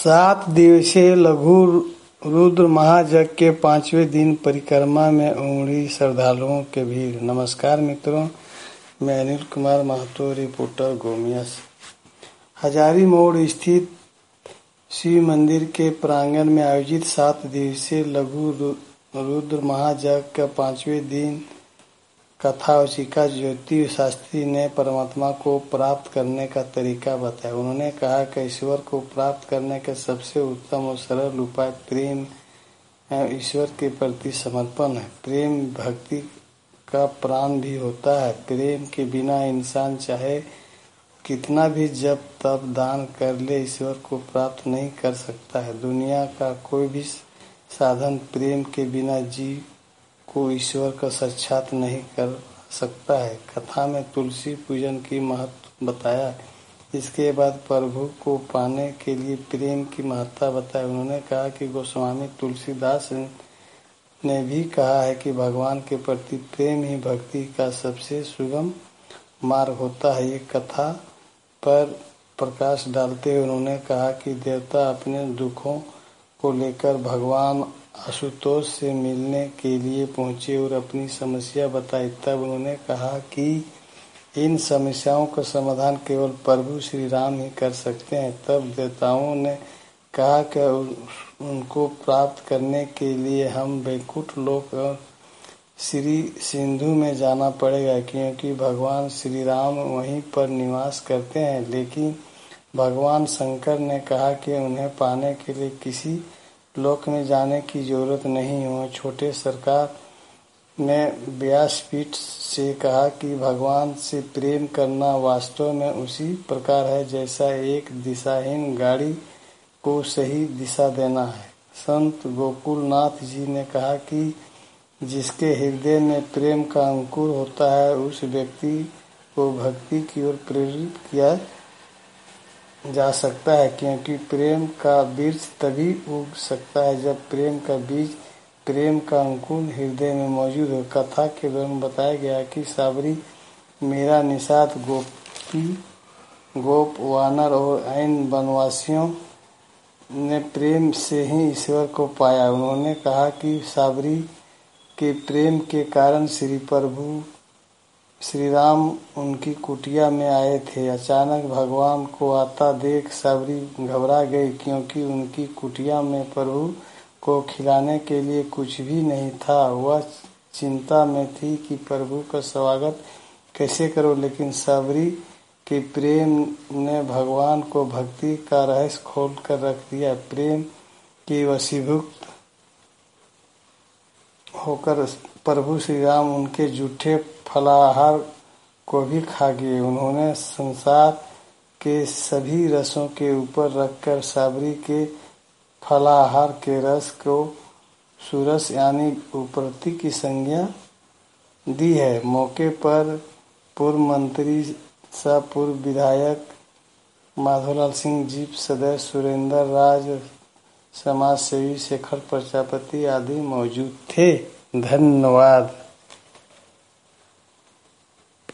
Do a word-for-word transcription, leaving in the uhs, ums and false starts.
सात दिवसीय लघु रुद्र महायज्ञ के पांचवें दिन परिक्रमा में उमड़ी श्रद्धालुओं के भीड़। नमस्कार मित्रों, मैं अनिल कुमार महतो, रिपोर्टर गोमिया से। हजारी मोड़ स्थित शिव मंदिर के प्रांगण में आयोजित सात दिवसीय लघु रुद्र महायज्ञ का पांचवें दिन कथावाचिका ज्योति शास्त्री ने परमात्मा को प्राप्त करने का तरीका बताया। उन्होंने कहा कि ईश्वर को प्राप्त करने का सबसे उत्तम और सरल उपाय प्रेम एवं ईश्वर के प्रति समर्पण है। प्रेम भक्ति का प्राण भी होता है। प्रेम के बिना इंसान चाहे कितना भी जप तप दान कर ले, ईश्वर को प्राप्त नहीं कर सकता है। दुनिया का कोई भी साधन प्रेम के बिना जीव को ईश्वर का साक्षात नहीं कर सकता है। कथा में तुलसी पूजन की महत्व बताया। इसके बाद प्रभु को पाने के लिए प्रेम की महत्ता बताई। उन्होंने कहा कि गोस्वामी तुलसीदास ने भी कहा है कि भगवान के प्रति प्रेम ही भक्ति का सबसे सुगम मार्ग होता है। ये कथा पर प्रकाश डालते हुए उन्होंने कहा कि देवता अपने दुखों को लेकर भगवान आशुतोष से मिलने के लिए पहुंचे और अपनी समस्या बताई। तब उन्होंने कहा कि इन समस्याओं का समाधान केवल प्रभु श्री राम ही कर सकते हैं। तब देवताओं ने कहा कि उनको प्राप्त करने के लिए हम वैकुंठ लोक और श्री सिंधु में जाना पड़ेगा, क्योंकि भगवान श्री राम वहीं पर निवास करते हैं। लेकिन भगवान शंकर ने कहा कि उन्हें पाने के लिए किसी लोक में जाने की जरूरत नहीं हो। छोटे सरकार ने व्यासपीठ से कहा कि भगवान से प्रेम करना वास्तव में उसी प्रकार है जैसा एक दिशाहीन गाड़ी को सही दिशा देना है। संत गोकुलनाथ जी ने कहा कि जिसके हृदय में प्रेम का अंकुर होता है उस व्यक्ति को भक्ति की ओर प्रेरित किया जा सकता है, क्योंकि प्रेम का बीज तभी उग सकता है जब प्रेम का बीज प्रेम का अंकुर हृदय में मौजूद हो। कथा के दौरान बताया गया कि साबरी मीरा निषाद गोपी गोप वानर और ऐन वनवासियों ने प्रेम से ही ईश्वर को पाया। उन्होंने कहा कि साबरी के प्रेम के कारण श्री प्रभु श्री राम उनकी कुटिया में आए थे। अचानक भगवान को आता देख साबरी घबरा गई, क्योंकि उनकी कुटिया में प्रभु को खिलाने के लिए कुछ भी नहीं था। वह चिंता में थी कि प्रभु का स्वागत कैसे करो, लेकिन साबरी के प्रेम ने भगवान को भक्ति का रहस्य खोल कर रख दिया। प्रेम के वशीभूत होकर प्रभु श्री राम उनके जूठे फलाहार को भी खा गए। उन्होंने संसार के सभी रसों के ऊपर रखकर साबरी के फलाहार के रस को सुरस यानी उपरति की संज्ञा दी है। मौके पर पूर्व मंत्री सह पूर्व विधायक माधोलाल सिंह, जीप सदस्य सुरेंद्र राज, समाज सेवी शेखर प्रजापति आदि मौजूद थे। धन्यवाद।